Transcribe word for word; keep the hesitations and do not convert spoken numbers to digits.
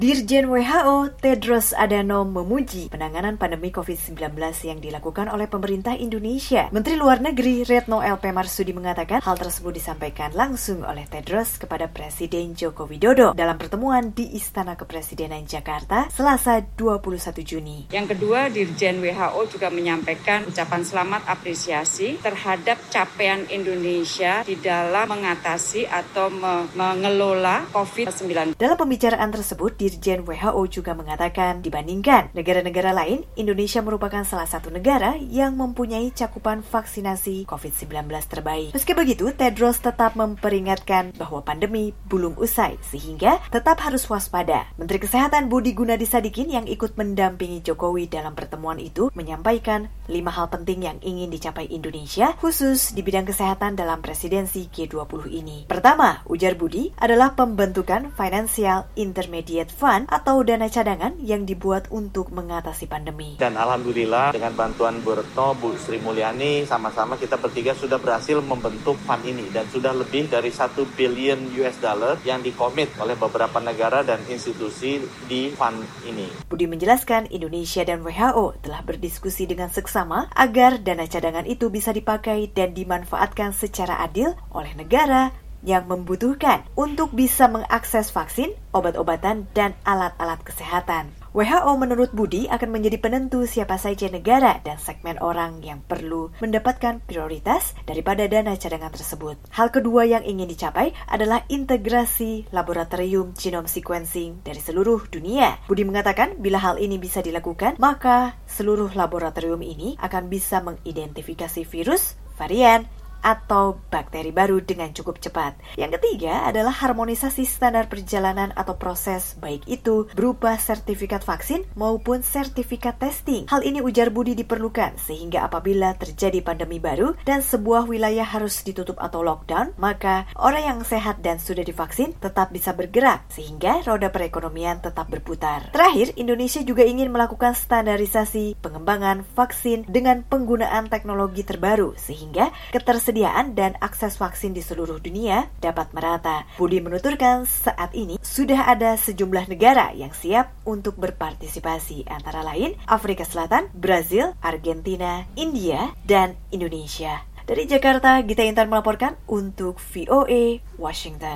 Dirjen W H O Tedros Adhanom memuji penanganan pandemi covid sembilan belas yang dilakukan oleh pemerintah Indonesia. Menteri Luar Negeri Retno L P Marsudi mengatakan hal tersebut disampaikan langsung oleh Tedros kepada Presiden Joko Widodo dalam pertemuan di Istana Kepresidenan Jakarta Selasa dua puluh satu Juni. Yang kedua, Dirjen W H O juga menyampaikan ucapan selamat apresiasi terhadap capaian Indonesia di dalam mengatasi atau me- mengelola covid sembilan belas. Dalam pembicaraan tersebut, Dirjen W H O juga mengatakan dibandingkan negara-negara lain, Indonesia merupakan salah satu negara yang mempunyai cakupan vaksinasi covid sembilan belas terbaik. Meski begitu, Tedros tetap memperingatkan bahwa pandemi belum usai sehingga tetap harus waspada. Menteri Kesehatan Budi Gunadi Sadikin yang ikut mendampingi Jokowi dalam pertemuan itu menyampaikan lima hal penting yang ingin dicapai Indonesia khusus di bidang kesehatan dalam presidensi G dua puluh ini. Pertama, ujar Budi, adalah pembentukan Financial Intermediate Fund atau dana cadangan yang dibuat untuk mengatasi pandemi. Dan alhamdulillah dengan bantuan Bu Retno, Bu Sri Mulyani, sama-sama kita bertiga sudah berhasil membentuk fund ini dan sudah lebih dari satu billion U S dollar yang dikomit oleh beberapa negara dan institusi di fund ini. Budi menjelaskan Indonesia dan W H O telah berdiskusi dengan seksama agar dana cadangan itu bisa dipakai dan dimanfaatkan secara adil oleh negara yang membutuhkan untuk bisa mengakses vaksin, obat-obatan, dan alat-alat kesehatan. W H O menurut Budi akan menjadi penentu siapa saja negara dan segmen orang yang perlu mendapatkan prioritas daripada dana cadangan tersebut. Hal kedua yang ingin dicapai adalah integrasi laboratorium genome sequencing dari seluruh dunia. Budi mengatakan bila hal ini bisa dilakukan, maka seluruh laboratorium ini akan bisa mengidentifikasi virus, varian, atau bakteri baru dengan cukup cepat. Yang ketiga adalah harmonisasi standar perjalanan atau proses, baik itu berupa sertifikat vaksin maupun sertifikat testing. Hal ini ujar Budi diperlukan sehingga apabila terjadi pandemi baru dan sebuah wilayah harus ditutup atau lockdown, maka orang yang sehat dan sudah divaksin tetap bisa bergerak sehingga roda perekonomian tetap berputar. Terakhir, Indonesia juga ingin melakukan standarisasi pengembangan vaksin dengan penggunaan teknologi terbaru sehingga ketersediaan Kesediaan dan akses vaksin di seluruh dunia dapat merata. Budi menuturkan saat ini sudah ada sejumlah negara yang siap untuk berpartisipasi, antara lain Afrika Selatan, Brazil, Argentina, India, dan Indonesia. Dari Jakarta, Gita Intan melaporkan untuk V O A Washington.